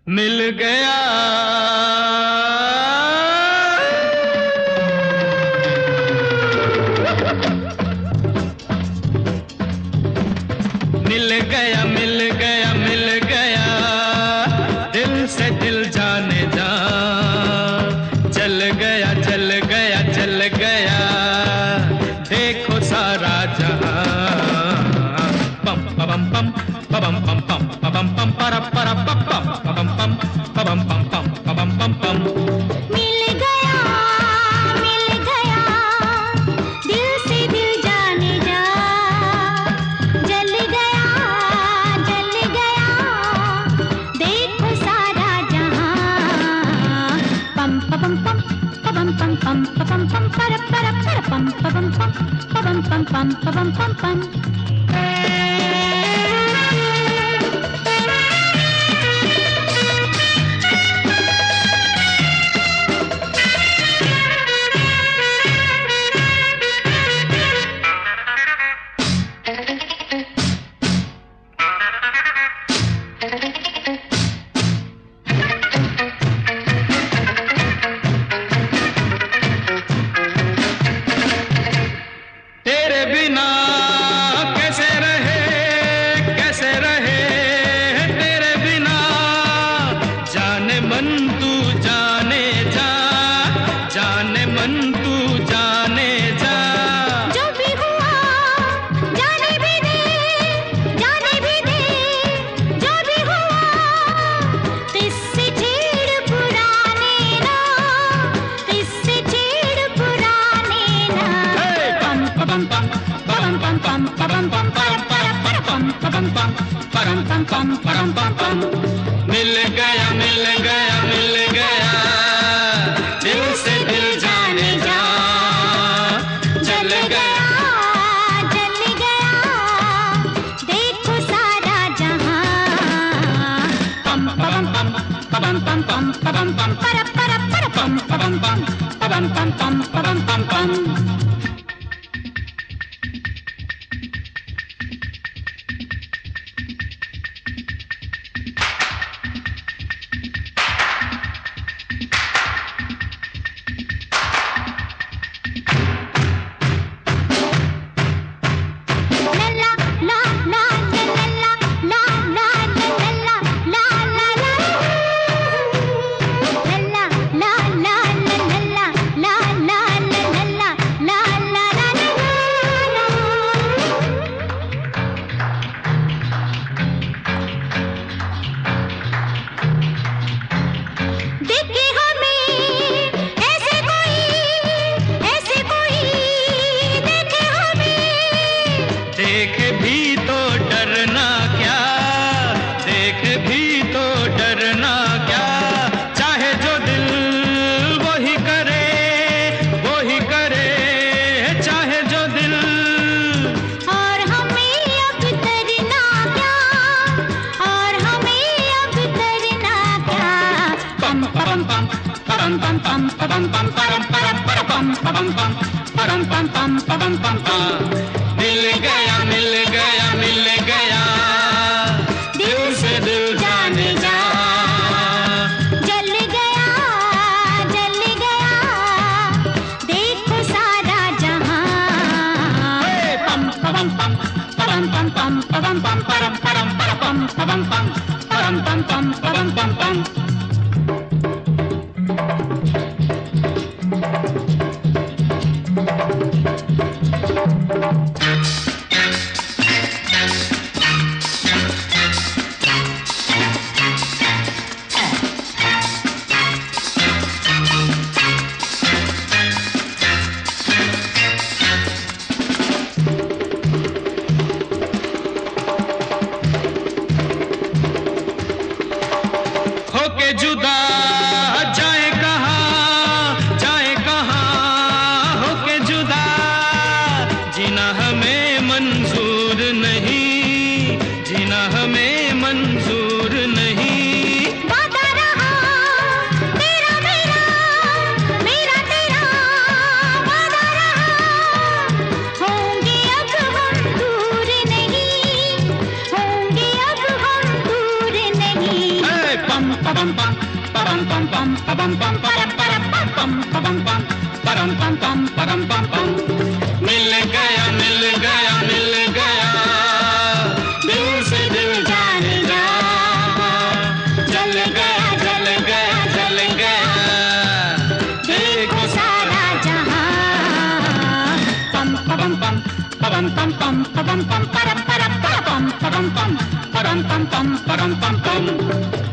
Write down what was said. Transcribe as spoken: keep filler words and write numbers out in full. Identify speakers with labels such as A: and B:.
A: मिल गया मिल गया मिल गया मिल गया दिल से दिल जाने जा चल गया चल गया चल गया देखो सारा जहां पम पम पम पम पम पम पम पम पर पर पम पम पम पम पम पम पम पम पम
B: मिल गया मिल गया दिल से दिल जाने जा जल गया जल गया देखो सारा जहां पम पम पम पम पम पम पम पम पर पर पर पम पम पम पम पम पम पम पम पम
A: तेरे बिना कैसे रहे कैसे रहे तेरे बिना जाने मन तू जाने जा जाने मन तू जाने जा
B: जो भी हुआ जाने भी दे जाने भी दे जो भी हुआ किससे छेड़ पुराने ना किससे छेड़ पुराने ना
A: पम पम पम पम पम पम पम पम पम पम पम पम परम पम पम परम पम पम मिल गया मिल गया मिल गया दिल से दिल जाने जा जल गया
B: जल गया देखो सारा जहां
A: पम पम पम पम पम पम पम पम
B: पर पर पर
A: पम पम पम पम पम पम पम पम पम देखे भी तो डरना क्या देख भी तो डरना क्या चाहे जो दिल वो ही करे वो ही करे चाहे जो दिल
B: और हमें अब डरना क्या और हमें अब डरना क्या
A: पम पम पम पम पम पम पम पम परम परम परम पम पम परम पम पम पम पम पम मिल गया मिल गया मिल गया दिल से दिल जाने जा
B: जल गया जल गया देखो सारा जहां
A: पम पम पम पम पम पम पम पम परम परम परम पम पम परम पम पम परम पम पम होके जुदा जाए कहाँ जाए कहाँ होके जुदा जीना हमें मंजूर नहीं जीना हमें मंजूर नहीं
B: वादा रहा तेरा मेरा मेरा तेरा वादा रहा होंगे अब हम दूर नहीं होंगे अब हम दूर नहीं
A: पम पम पम पम परम पम पम पम पम परम परम पम पम पम परम पम पम परम पम पम। मिल गया मिल गया मिल गया दिल से दिल जाने जा, जल गया जल गया जल गया देखो सारा जहां। पम पम पम पम पम पम पम पम परम परम पम पम पम परम पम पम परम पम पम।